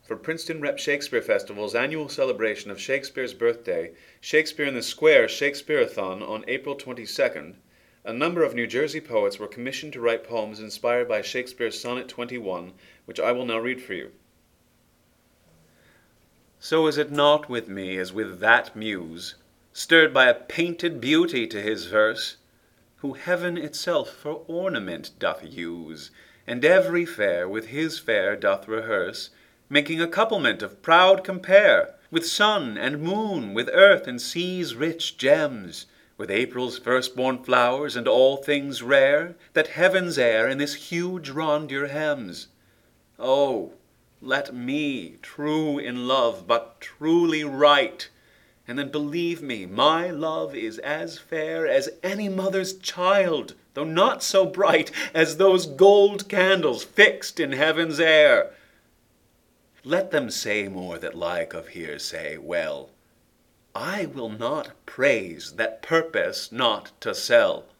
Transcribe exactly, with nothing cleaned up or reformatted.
for Princeton Rep Shakespeare Festival's annual celebration of Shakespeare's birthday, Shakespeare in the Square Shakespeare-a-thon on April twenty-second, a number of New Jersey poets were commissioned to write poems inspired by Shakespeare's Sonnet twenty-one, which I will now read for you. So is it not with me as with that muse, stirred by a painted beauty to his verse, who heaven itself for ornament doth use, and every fair with his fair doth rehearse, making a couplement of proud compare, with sun and moon, with earth and sea's rich gems, with April's firstborn flowers and all things rare, that heaven's air in this huge rondure hems. Oh, let me, true in love, but truly right, and then believe me, my love is as fair as any mother's child, though not so bright as those gold candles fixed in heaven's air. Let them say more that like of hearsay well. I will not praise that purpose not to sell.